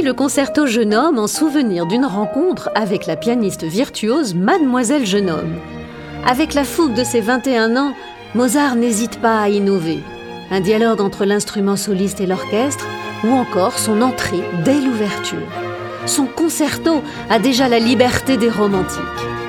le concerto Jeune homme en souvenir d'une rencontre avec la pianiste virtuose Mademoiselle Jeune homme. Avec la fougue de ses 21 ans, Mozart n'hésite pas à innover. Un dialogue entre l'instrument soliste et l'orchestre, ou encore son entrée dès l'ouverture. Son concerto a déjà la liberté des romantiques.